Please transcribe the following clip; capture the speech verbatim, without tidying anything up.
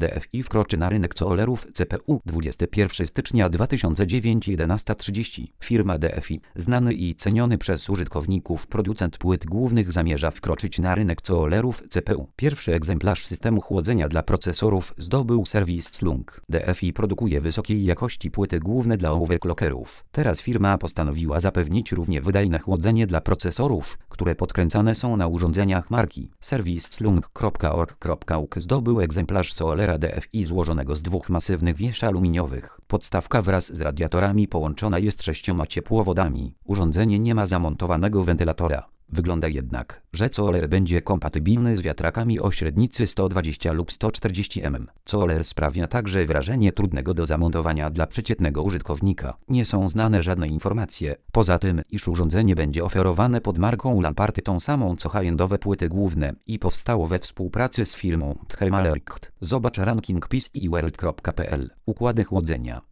D F I wkroczy na rynek controllerów C P U dwudziestego pierwszego stycznia dwa tysiące dziewiątego jedenasta trzydzieści. Firma D F I, znany i ceniony przez użytkowników producent płyt głównych, zamierza wkroczyć na rynek controllerów C P U. Pierwszy egzemplarz systemu chłodzenia dla procesorów zdobył serwis Slung. D F I produkuje wysokiej jakości płyty główne dla overclockerów. Teraz firma postanowiła zapewnić równie wydajne chłodzenie dla procesorów, które podkręcane są na urządzeniach marki. Serwis slung kropka org kropka u k zdobył egzemplarz controllera D F I złożonego z dwóch masywnych wież aluminiowych. Podstawka wraz z radiatorami połączona jest sześcioma ciepłowodami. Urządzenie nie ma zamontowanego wentylatora. Wygląda jednak, że controller będzie kompatybilny z wiatrakami o średnicy sto dwadzieścia lub sto czterdzieści milimetrów. Controller sprawia także wrażenie trudnego do zamontowania dla przeciętnego użytkownika. Nie są znane żadne informacje, poza tym, iż urządzenie będzie oferowane pod marką Lamparty, tą samą co high-endowe płyty główne, i powstało we współpracy z firmą Thermalert. Zobacz ranking P C I World kropka p l. Układy chłodzenia.